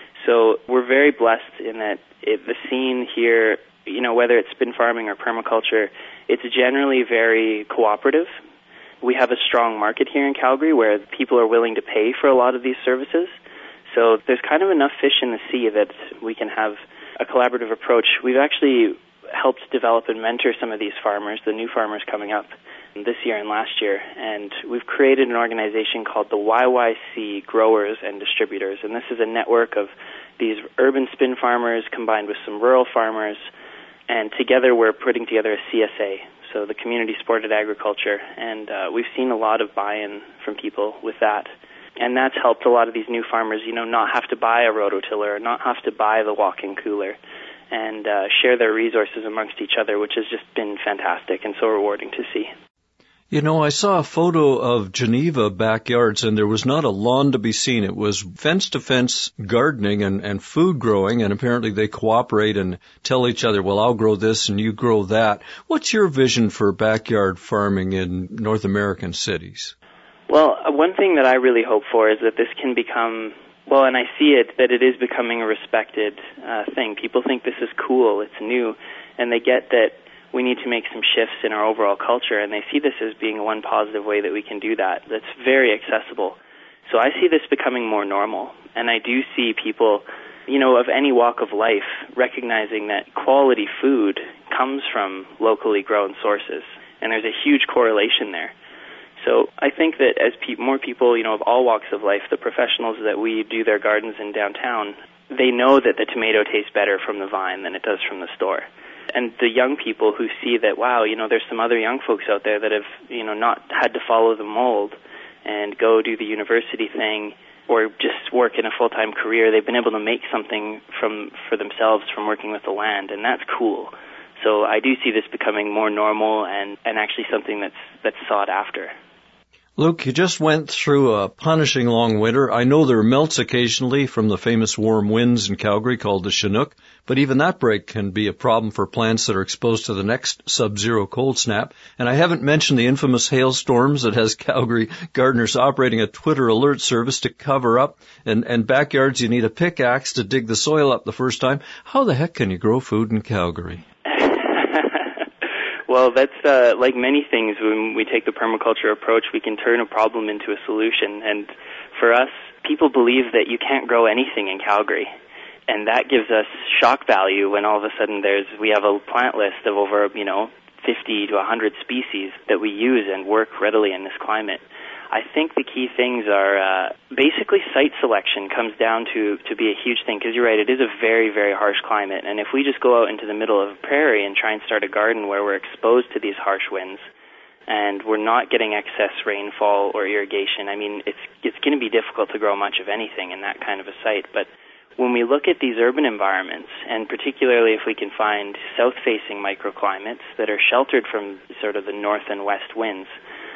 So we're very blessed in that the scene here, whether it's spin farming or permaculture, it's generally very cooperative. We have a strong market here in Calgary where people are willing to pay for a lot of these services. So there's kind of enough fish in the sea that we can have a collaborative approach. We've actually helped develop and mentor some of these farmers, the new farmers coming up this year and last year, and we've created an organization called the YYC Growers and Distributors, and this is a network of these urban spin farmers combined with some rural farmers, and together we're putting together a CSA, so the Community Supported Agriculture, and we've seen a lot of buy-in from people with that. And that's helped a lot of these new farmers, not have to buy a rototiller, not have to buy the walk-in cooler, and share their resources amongst each other, which has just been fantastic and so rewarding to see. I saw a photo of Geneva backyards, and there was not a lawn to be seen. It was fence-to-fence gardening and food growing, and apparently they cooperate and tell each other, well, I'll grow this and you grow that. What's your vision for backyard farming in North American cities? Well, one thing that I really hope for is that this can become, and I see it, that it is becoming a respected thing. People think this is cool, it's new, and they get that we need to make some shifts in our overall culture, and they see this as being one positive way that we can do that. That's very accessible. So I see this becoming more normal, and I do see people, of any walk of life, recognizing that quality food comes from locally grown sources, and there's a huge correlation there. So I think that as more people, of all walks of life, the professionals that we do their gardens in downtown, they know that the tomato tastes better from the vine than it does from the store. And the young people who see that, wow, there's some other young folks out there that have, not had to follow the mold and go do the university thing or just work in a full-time career. They've been able to make something for themselves from working with the land, and that's cool. So I do see this becoming more normal and actually something that's sought after. Luke, you just went through a punishing long winter. I know there are melts occasionally from the famous warm winds in Calgary called the Chinook, but even that break can be a problem for plants that are exposed to the next sub-zero cold snap. And I haven't mentioned the infamous hailstorms that has Calgary gardeners operating a Twitter alert service to cover up, and backyards you need a pickaxe to dig the soil up the first time. How the heck can you grow food in Calgary? Well, that's like many things. When we take the permaculture approach, we can turn a problem into a solution. And for us, people believe that you can't grow anything in Calgary. And that gives us shock value when all of a sudden we have a plant list of over, 50 to 100 species that we use and work readily in this climate. I think the key things are basically site selection comes down to be a huge thing, because you're right, it is a very, very harsh climate. And if we just go out into the middle of a prairie and try and start a garden where we're exposed to these harsh winds and we're not getting excess rainfall or irrigation, it's going to be difficult to grow much of anything in that kind of a site. But when we look at these urban environments, and particularly if we can find south-facing microclimates that are sheltered from sort of the north and west winds,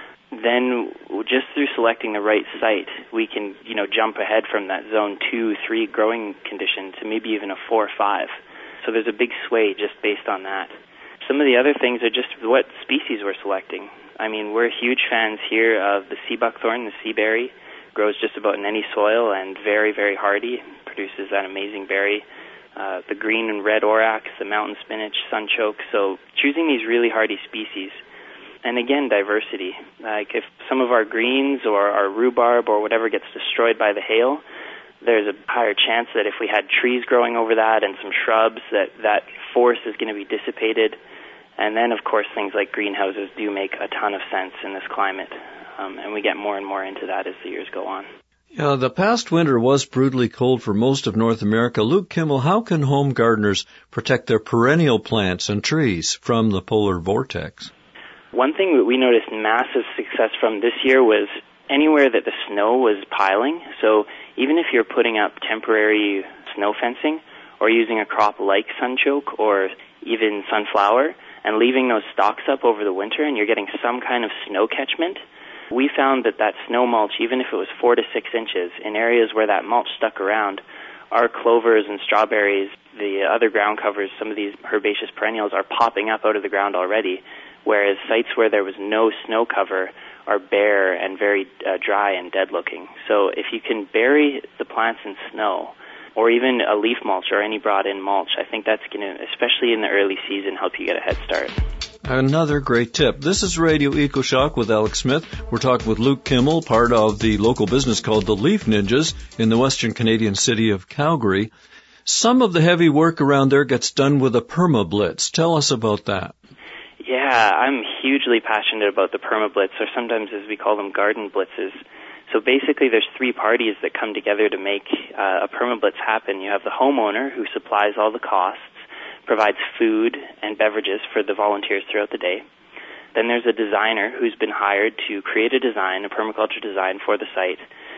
then just through selecting the right site, we can, jump ahead from that zone 2, 3 growing condition to maybe even a 4 or 5. So there's a big sway just based on that. Some of the other things are just what species we're selecting. We're huge fans here of the sea buckthorn, the sea berry. Grows just about in any soil and very, very hardy. Produces that amazing berry. The green and red orax, the mountain spinach, sunchoke. So choosing these really hardy species. And again, diversity. Like if some of our greens or our rhubarb or whatever gets destroyed by the hail, there's a higher chance that if we had trees growing over that and some shrubs, that force is going to be dissipated. And then, of course, things like greenhouses do make a ton of sense in this climate. And we get more and more into that as the years go on. Yeah, the past winter was brutally cold for most of North America. Luke Kimmel, how can home gardeners protect their perennial plants and trees from the polar vortex? One thing that we noticed massive success from this year was anywhere that the snow was piling. So even if you're putting up temporary snow fencing or using a crop like sunchoke or even sunflower and leaving those stalks up over the winter and you're getting some kind of snow catchment, we found that snow mulch, even if it was 4 to 6 inches, in areas where that mulch stuck around, our clovers and strawberries, the other ground covers, some of these herbaceous perennials are popping up out of the ground already, whereas sites where there was no snow cover are bare and very dry and dead-looking. So if you can bury the plants in snow, or even a leaf mulch or any brought-in mulch, I think that's going to, especially in the early season, help you get a head start. Another great tip. This is Radio EcoShock with Alex Smith. We're talking with Luke Kimmel, part of the local business called the Leaf Ninjas in the western Canadian city of Calgary. Some of the heavy work around there gets done with a permablitz. Tell us about that. Yeah, I'm hugely passionate about the permablitz, or sometimes as we call them, garden blitzes. So basically there's 3 parties that come together to make a permablitz happen. You have the homeowner who supplies all the costs, provides food and beverages for the volunteers throughout the day. Then there's a designer who's been hired to create a design, a permaculture design for the site.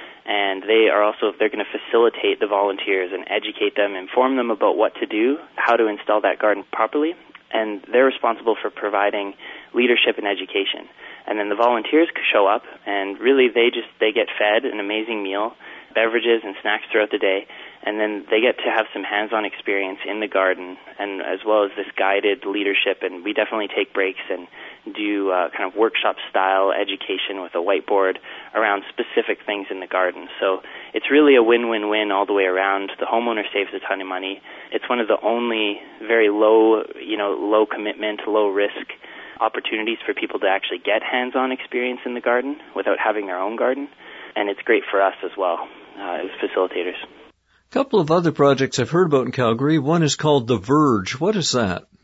And they're going to facilitate the volunteers and educate them, inform them about what to do, how to install that garden properly. And they're responsible for providing leadership and education. And then the volunteers show up, and really they get fed an amazing meal, beverages and snacks throughout the day, and then they get to have some hands-on experience in the garden, and as well as this guided leadership. And we definitely take breaks and do kind of workshop-style education with a whiteboard around specific things in the garden. So it's really a win-win-win all the way around. The homeowner saves a ton of money. It's one of the only very low commitment, low risk opportunities for people to actually get hands-on experience in the garden without having their own garden. And it's great for us as well as facilitators. A couple of other projects I've heard about in Calgary. One is called The Verge. What is that?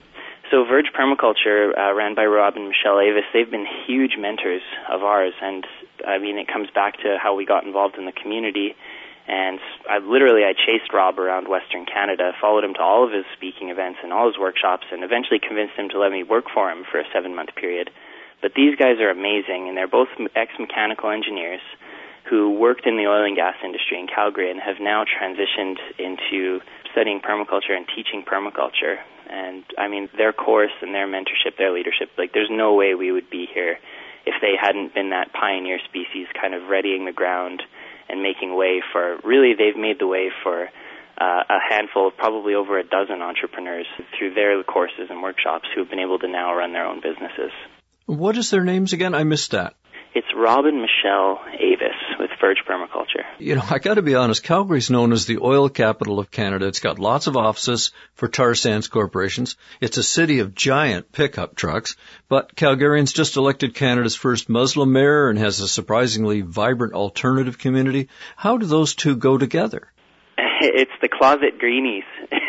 So Verge Permaculture, ran by Rob and Michelle Avis, they've been huge mentors of ours, and I mean, it comes back to how we got involved in the community. And I chased Rob around Western Canada, followed him to all of his speaking events and all his workshops, and eventually convinced him to let me work for him for a 7-month period. But these guys are amazing, and they're both ex-mechanical engineers who worked in the oil and gas industry in Calgary and have now transitioned into studying permaculture and teaching permaculture. And, I mean, their course and their mentorship, their leadership, like, there's no way we would be here if they hadn't been that pioneer species kind of readying the ground and making way for, really, they've made the way for a handful, probably over a dozen entrepreneurs through their courses and workshops who have been able to now run their own businesses. What is their names again? I missed that. It's Rob and Michelle Avis with Verge Permaculture. You know, I got to be honest, Calgary's known as the oil capital of Canada. It's got lots of offices for tar sands corporations. It's a city of giant pickup trucks. But Calgarians just elected Canada's first Muslim mayor and has a surprisingly vibrant alternative community. How do those two go together? It's the closet greenies.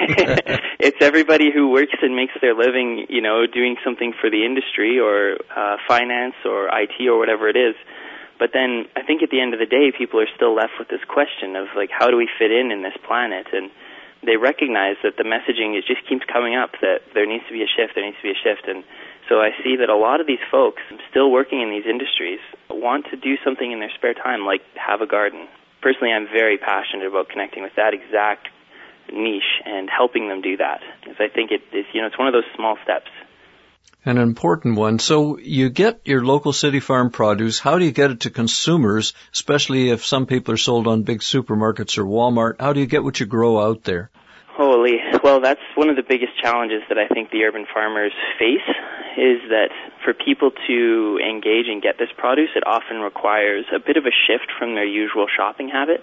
It's everybody who works and makes their living, you know, doing something for the industry or finance or IT or whatever it is. But then I think at the end of the day, people are still left with this question of, like, how do we fit in this planet? And they recognize that the messaging, it just keeps coming up that there needs to be a shift, there needs to be a shift. And so I see that a lot of these folks still working in these industries want to do something in their spare time, like have a garden. Personally, I'm very passionate about connecting with that exact niche and helping them do that. Because I think it's one of those small steps. An important one. So you get your local city farm produce. How do you get it to consumers, especially if some people are sold on big supermarkets or Walmart? How do you get what you grow out there? Holy, well, that's one of the biggest challenges that I think the urban farmers face, is that for people to engage and get this produce, it often requires a bit of a shift from their usual shopping habit.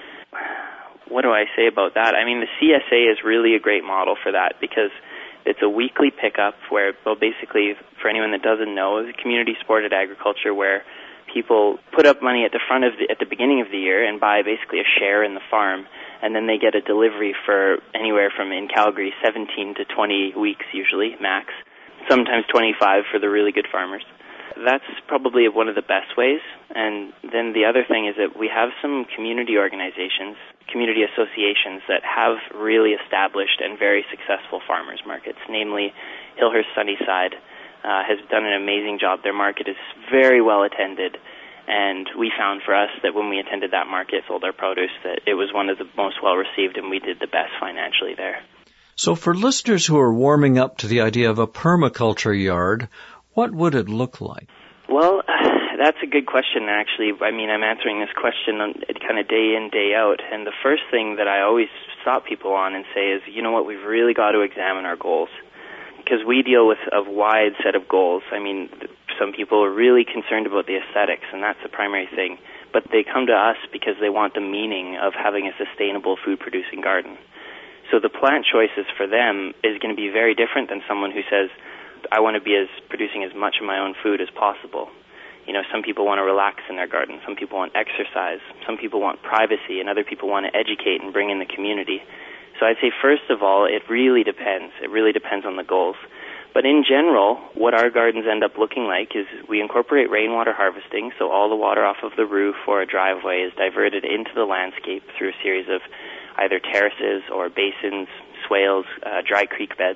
What do I say about that? I mean, the CSA is really a great model for that, because it's a weekly pickup where, well, basically, for anyone that doesn't know, it's community-supported agriculture where people put up money at the beginning of the year and buy basically a share in the farm, and then they get a delivery for anywhere from, in Calgary, 17 to 20 weeks usually, max. Sometimes 25 for the really good farmers. That's probably one of the best ways. And then the other thing is that we have some community organizations, community associations that have really established and very successful farmers markets, namely Hillhurst Sunnyside has done an amazing job. Their market is very well attended, and we found for us that when we attended that market, sold our produce, that it was one of the most well received, and we did the best financially there. So for listeners who are warming up to the idea of a permaculture yard, what would it look like? Well, that's a good question, actually. I mean, I'm answering this question kind of day in, day out. And the first thing that I always stop people on and say is, you know what, we've really got to examine our goals. Because we deal with a wide set of goals. I mean, some people are really concerned about the aesthetics, and that's the primary thing. But they come to us because they want the meaning of having a sustainable food-producing garden. So the plant choices for them is going to be very different than someone who says, I want to be producing as much of my own food as possible. You know, some people want to relax in their garden. Some people want exercise. Some people want privacy, and other people want to educate and bring in the community. So I'd say, first of all, it really depends. It really depends on the goals. But in general, what our gardens end up looking like is we incorporate rainwater harvesting, so all the water off of the roof or a driveway is diverted into the landscape through a series of either terraces or basins, swales, dry creek beds.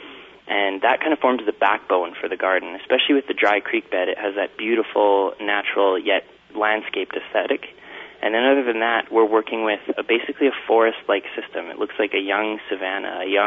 And that kind of forms the backbone for the garden, especially with the dry creek bed. It has that beautiful, natural, yet landscaped aesthetic. And then other than that, we're working with basically a forest-like system. It looks like a young savanna, a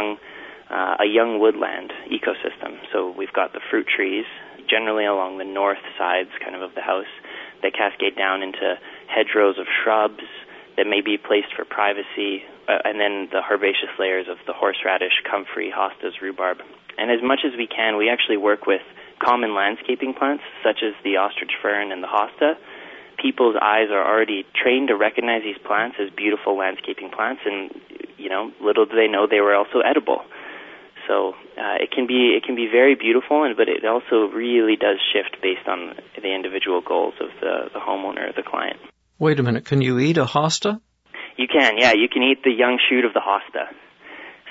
young woodland ecosystem. So we've got the fruit trees, generally along the north sides kind of the house. They cascade down into hedgerows of shrubs that may be placed for privacy, and then the herbaceous layers of the horseradish, comfrey, hostas, rhubarb. And as much as we can, we actually work with common landscaping plants, such as the ostrich fern and the hosta. People's eyes are already trained to recognize these plants as beautiful landscaping plants, and, you know, little do they know they were also edible. So it can be very beautiful, but it also really does shift based on the individual goals of the homeowner or the client. Wait a minute, can you eat a hosta? You can, yeah. You can eat the young shoot of the hosta.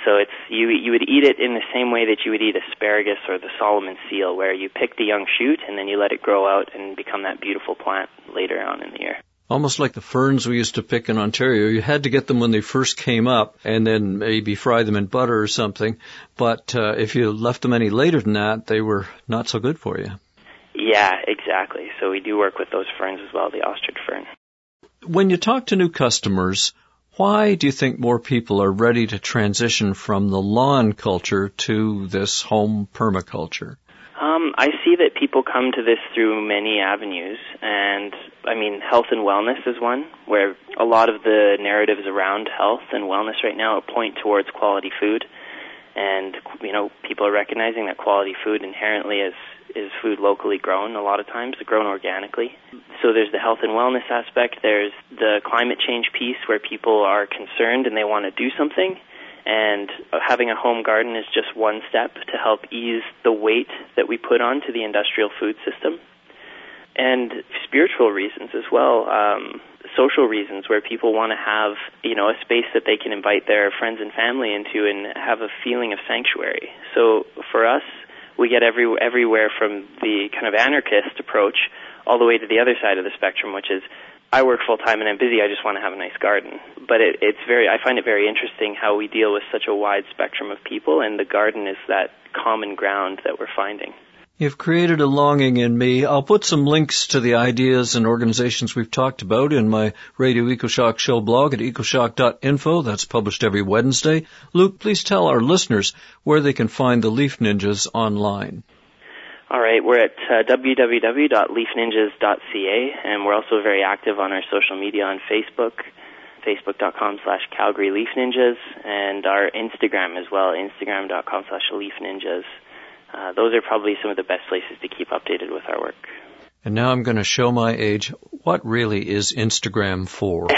So it's you would eat it in the same way that you would eat asparagus or the Solomon seal, where you pick the young shoot and then you let it grow out and become that beautiful plant later on in the year. Almost like the ferns we used to pick in Ontario. You had to get them when they first came up and then maybe fry them in butter or something. But if you left them any later than that, they were not so good for you. Yeah, exactly. So we do work with those ferns as well, the ostrich fern. When you talk to new customers, why do you think more people are ready to transition from the lawn culture to this home permaculture? I see that people come to this through many avenues, and I mean, health and wellness is one, where a lot of the narratives around health and wellness right now point towards quality food, and, you know, people are recognizing that quality food inherently is food locally grown a lot of times, grown organically. So there's the health and wellness aspect, there's the climate change piece where people are concerned and they want to do something, and having a home garden is just one step to help ease the weight that we put onto the industrial food system. And spiritual reasons as well, social reasons where people want to have, you know, a space that they can invite their friends and family into and have a feeling of sanctuary. So for us, we get everywhere from the kind of anarchist approach all the way to the other side of the spectrum, which is, I work full-time and I'm busy, I just want to have a nice garden. But I find it very interesting how we deal with such a wide spectrum of people, and the garden is that common ground that we're finding. You've created a longing in me. I'll put some links to the ideas and organizations we've talked about in my Radio EcoShock show blog at ecoshock.info. That's published every Wednesday. Luke, please tell our listeners where they can find the Leaf Ninjas online. All right, we're at www.leafninjas.ca, and we're also very active on our social media on Facebook, facebook.com/Calgary Leaf Ninjas, and our Instagram as well, instagram.com/leafninjas. Those are probably some of the best places to keep updated with our work. And now I'm going to show my age. What really is Instagram for?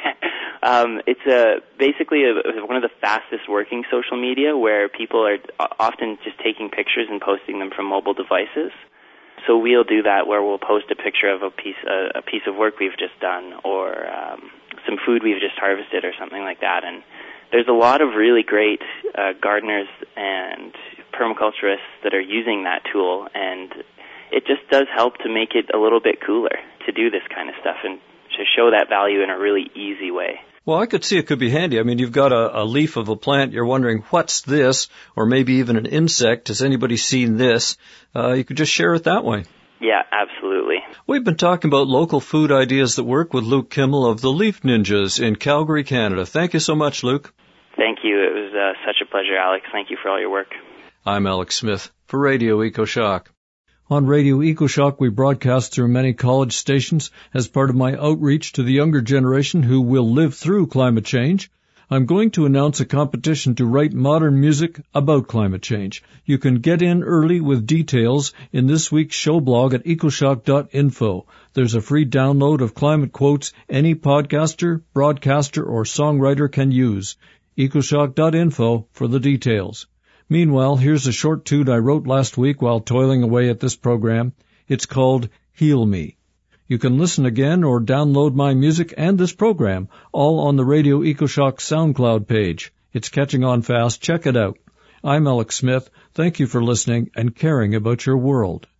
It's basically one of the fastest working social media where people are often just taking pictures and posting them from mobile devices. So we'll do that where we'll post a picture of a piece of work we've just done, or some food we've just harvested or something like that. And there's a lot of really great gardeners and permaculturists that are using that tool, and it just does help to make it a little bit cooler to do this kind of stuff and to show that value in a really easy way. Well, I could see it could be handy. I mean, you've got a leaf of a plant, you're wondering, what's this? Or maybe even an insect. Has anybody seen this? You could just share it that way. Yeah, absolutely. We've been talking about local food ideas that work with Luke Kimmel of the Leaf Ninjas in Calgary, Canada. Thank you so much, Luke. Thank you. It was such a pleasure, Alex. Thank you for all your work. I'm Alex Smith for Radio EcoShock. On Radio EcoShock, we broadcast through many college stations as part of my outreach to the younger generation who will live through climate change. I'm going to announce a competition to write modern music about climate change. You can get in early with details in this week's show blog at ecoshock.info. There's a free download of climate quotes any podcaster, broadcaster, or songwriter can use. ecoshock.info for the details. Meanwhile, here's a short tune I wrote last week while toiling away at this program. It's called Heal Me. You can listen again or download my music and this program, all on the Radio EcoShock SoundCloud page. It's catching on fast. Check it out. I'm Alex Smith. Thank you for listening and caring about your world.